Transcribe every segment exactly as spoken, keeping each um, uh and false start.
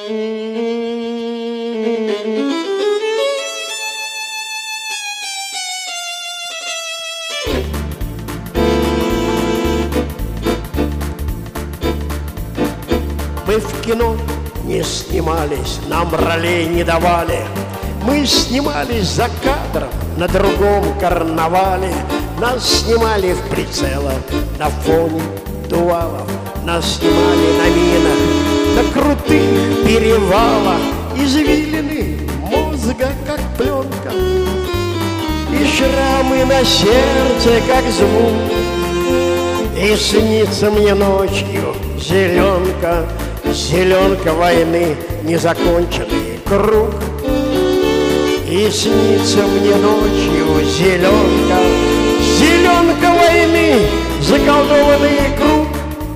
Мы в кино не снимались, нам ролей не давали. Мы снимались за кадром на другом карнавале. Нас снимали в прицелах на фоне дувалов. Нас снимали на минах, на крутых перевалах. Извилины мозга, как пленка, и шрамы на сердце, как звук. И снится мне ночью зеленка, зеленка войны, незаконченный круг. И снится мне ночью зеленка, зеленка войны, заколдованный круг.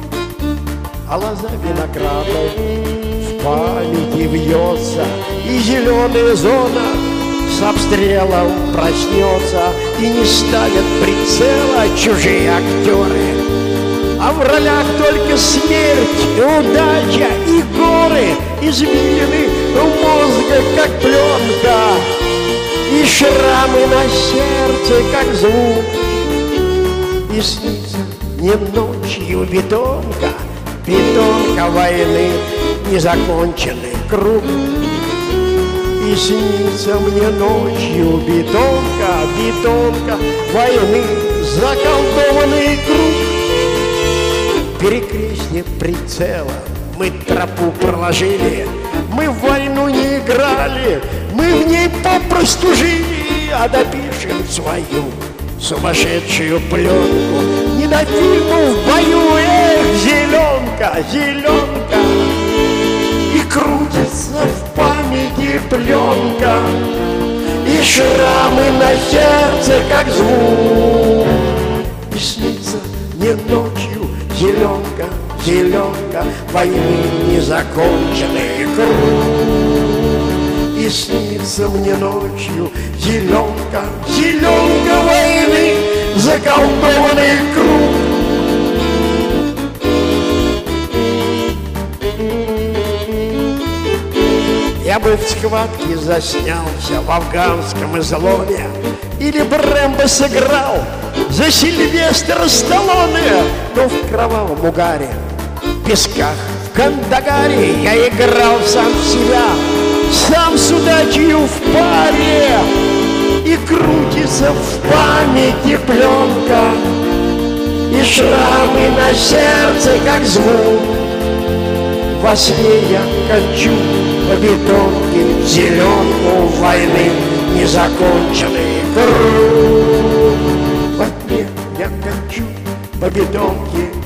А лоза винограда в памяти вьется, и зеленая зона с обстрелом проснется. И не ставят прицела чужие актеры, а в ролях только смерть и удача, и горы извилины мозга, как пленка, и шрамы на сердце, как звук. И снится мне ночью бетонка, бетонка войны, незаконченный круг. И снится мне ночью бетонка, бетонка войны, заколдованный круг. Перекрестие прицела мы тропу проложили, мы в войну не играли, мы в ней попросту жили. А допишем свою сумасшедшую пленку не до фильму в бою. Эх, зеленка, зеленка, и крутится в памяти пленка, и шрамы на сердце, как звук. И снится мне ночью зеленка, зеленка войны, незаконченный круг. И снится мне ночью зеленка, зеленка войны, заколдованный круг. Я бы в схватке заснялся в афганском изломе, или бы Рэмбо сыграл за Сильвестра Сталлоне. Но в кровавом угаре, в песках, в Кандагаре я играл сам в себя, сам с удачей в паре. И крутится в памяти пленка, и шрамы на сердце, как звук. Во сне я кончу по бетонке зеленку войны, незаконченный круг. Во сне я кончу по бетонке